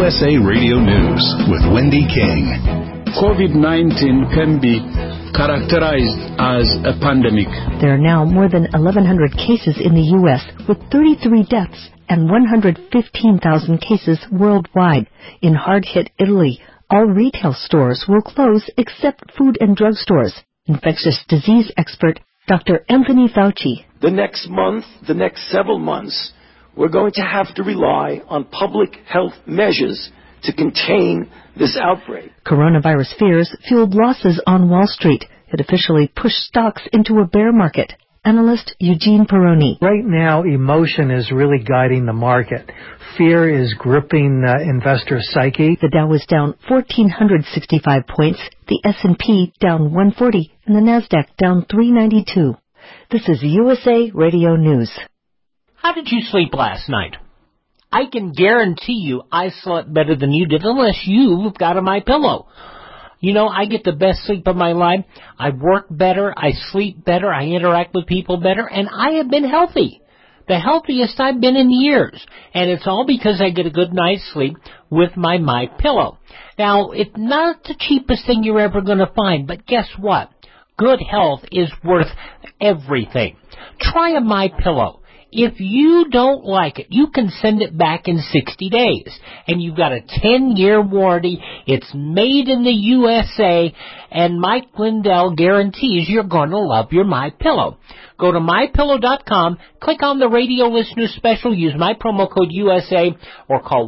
USA Radio News with Wendy King. COVID-19 can be characterized as a pandemic. There are now more than 1,100 cases in the U.S., with 33 deaths and 115,000 cases worldwide. In hard-hit Italy, all retail stores will close except food and drug stores. Infectious disease expert Dr. Anthony Fauci. The next month, the next several months, we're going to have to rely on public health measures to contain this outbreak. Coronavirus fears fueled losses on Wall Street. It officially pushed stocks into a bear market. Analyst Eugene Peroni. Right now, emotion is really guiding the market. Fear is gripping investor psyche. The Dow was down 1,465 points, the S&P down 140, and the Nasdaq down 392. This is USA Radio News. How did you sleep last night? I can guarantee you I slept better than you did, unless you've got a MyPillow. You know, I get the best sleep of my life. I work better, I sleep better, I interact with people better, and I have been healthy. The healthiest I've been in years. And it's all because I get a good night's sleep with my MyPillow. Now, it's not the cheapest thing you're ever going to find, but guess what? Good health is worth everything. Try a MyPillow. If you don't like it, you can send it back in 60 days. And you've got a 10-year warranty. It's made in the USA. And Mike Lindell guarantees you're going to love your MyPillow. Go to MyPillow.com, click on the radio listener special, use my promo code USA, or call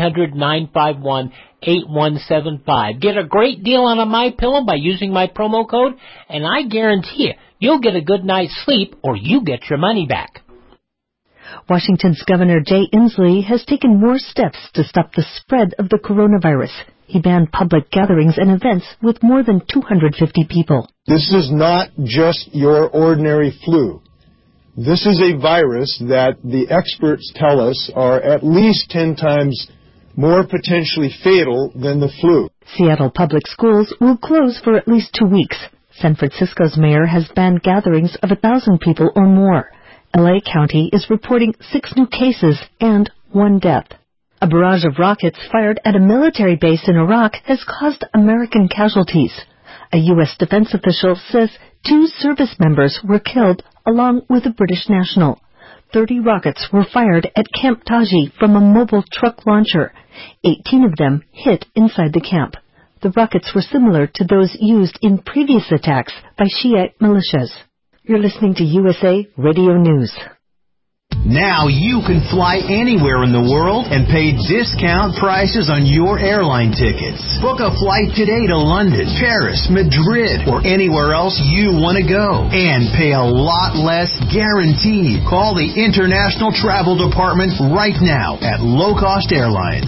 1-800-951-8175. Get a great deal on a MyPillow by using my promo code, and I guarantee you'll get a good night's sleep, or you get your money back. Washington's Governor Jay Inslee has taken more steps to stop the spread of the coronavirus. He banned public gatherings and events with more than 250 people. This is not just your ordinary flu. This is a virus that the experts tell us are at least 10 times more potentially fatal than the flu. Seattle Public Schools will close for at least 2 weeks. San Francisco's mayor has banned gatherings of 1,000 people or more. LA County is reporting 6 new cases and 1 death. A barrage of rockets fired at a military base in Iraq has caused American casualties. A U.S. defense official says 2 service members were killed along with a British national. 30 rockets were fired at Camp Taji from a mobile truck launcher. 18 of them hit inside the camp. The rockets were similar to those used in previous attacks by Shiite militias. You're listening to USA Radio News. Now you can fly anywhere in the world and pay discount prices on your airline tickets. Book a flight today to London, Paris, Madrid, or anywhere else you want to go. And pay a lot less guaranteed. Call the International Travel Department right now at Low Cost Airlines.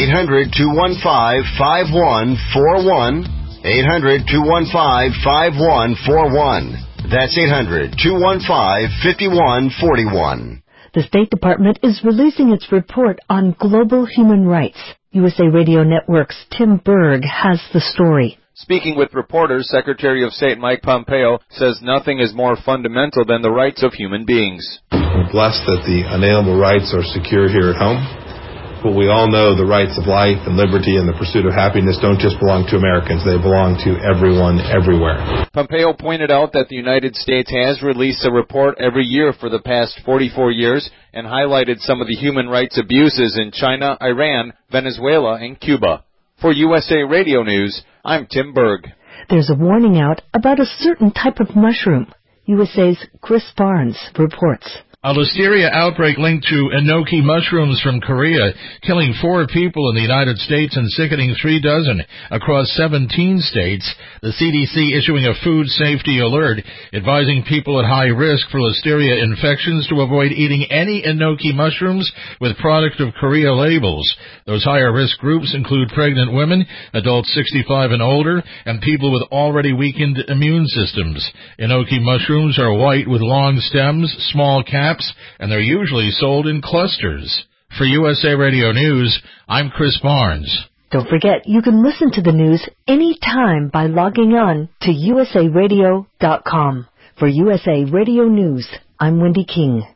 800-215-5141. 800-215-5141. That's 800-215-5141. The State Department is releasing its report on global human rights. USA Radio Network's Tim Berg has the story. Speaking with reporters, Secretary of State Mike Pompeo says nothing is more fundamental than the rights of human beings. We're blessed that the unalienable rights are secure here at home. But we all know the rights of life and liberty and the pursuit of happiness don't just belong to Americans. They belong to everyone, everywhere. Pompeo pointed out that the United States has released a report every year for the past 44 years and highlighted some of the human rights abuses in China, Iran, Venezuela, and Cuba. For USA Radio News, I'm Tim Berg. There's a warning out about a certain type of mushroom. USA's Chris Barnes reports. A listeria outbreak linked to enoki mushrooms from Korea, killing 4 people in the United States and sickening 3 dozen across 17 states. The CDC issuing a food safety alert, advising people at high risk for listeria infections to avoid eating any enoki mushrooms with product of Korea labels. Those higher risk groups include pregnant women, adults 65 and older, and people with already weakened immune systems. Enoki mushrooms are white with long stems, small caps, and they're usually sold in clusters. For USA Radio News, I'm Chris Barnes. Don't forget, you can listen to the news anytime by logging on to usaradio.com. For USA Radio News, I'm Wendy King.